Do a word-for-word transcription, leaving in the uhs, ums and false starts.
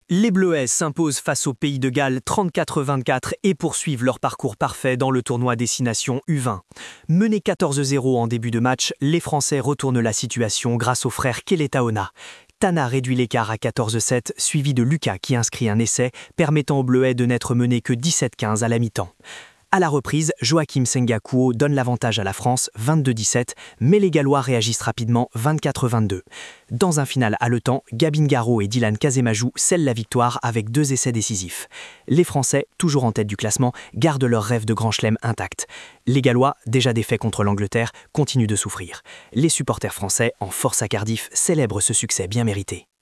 Les Bleuets s'imposent face au Pays de Galles trente-quatre à vingt-quatre et poursuivent leur parcours parfait dans le tournoi Destination U vingt. Menés quatorze à zéro en début de match, les Français retournent la situation grâce au frère Keletaona. Tana réduit l'écart à quatorze à sept, suivi de Lucas qui inscrit un essai, permettant aux Bleuets de n'être menés que dix-sept à quinze à la mi-temps. À la reprise, Joachim Sengakuo donne l'avantage à la France vingt-deux à dix-sept, mais les Gallois réagissent rapidement vingt-quatre à vingt-deux. Dans un final haletant, Gabin Garraud et Dylan Kazemajou scellent la victoire avec deux essais décisifs. Les Français, toujours en tête du classement, gardent leur rêve de grand chelem intact. Les Gallois, déjà défaits contre l'Angleterre, continuent de souffrir. Les supporters français, en force à Cardiff, célèbrent ce succès bien mérité.